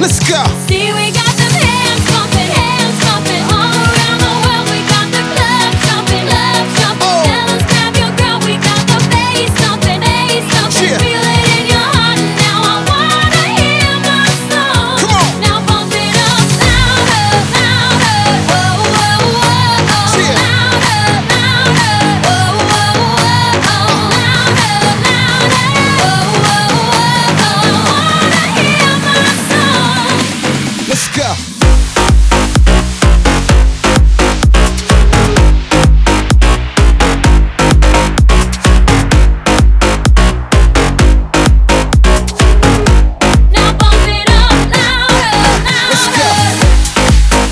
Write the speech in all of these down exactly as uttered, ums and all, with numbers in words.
Let's go. See, we got them hands pumping, hands pumping all around the world. We got the club jumping, club jumping. Oh. Fellas, grab your girl. We got the bass thumping, bass thumping. Yeah. Feel it in your heart. Now I wanna hear my song. Come on. Now pump it up louder, louder. Whoa, whoa, whoa. Yeah. Louder, louder. Whoa, whoa, whoa. Louder, louder. Whoa, whoa, whoa. I wanna hear my song. Let's go. Now bump it up louder, Let's go. louder.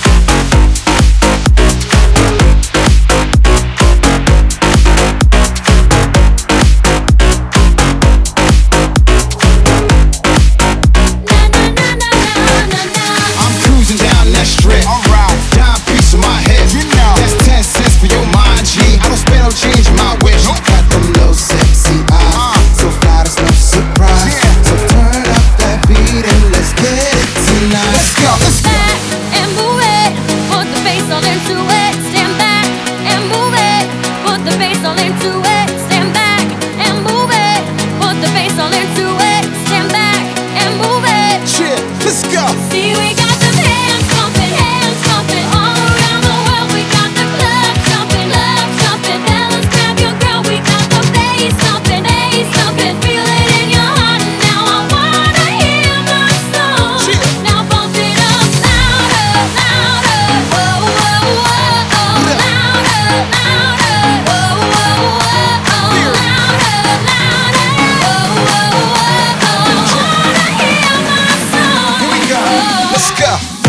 Na na na na na na na. I'm cruising down that strip. Alright. Dime piece of my head. You know. That's ten cents for your mind, G. I don't spend no change in my wish. Got them little sexy eyes, so fly there's no surprise. Yeah. So turn up that beat and let's get it tonight. Let's go. Let's go. Back and move it, put the bass all into it. Stand back and move it, put the bass all into it. Stand back and move it, put the bass all into it. Stand back and move it. Yeah. Let's go. See, we got them hands pumping, hands pumping all around the world. We got the club jumping, club jumping. Fellas, grab your girl. We got the bass thumping, bass thumping. Feel it in your heart. Now I wanna hear my song. Yeah. Now bump it up louder, louder. Whoa, whoa, whoa. Louder, louder. Whoa, whoa, whoa. Here. Louder, louder. Whoa, whoa, whoa. I wanna hear my song. Here we go. Let's go.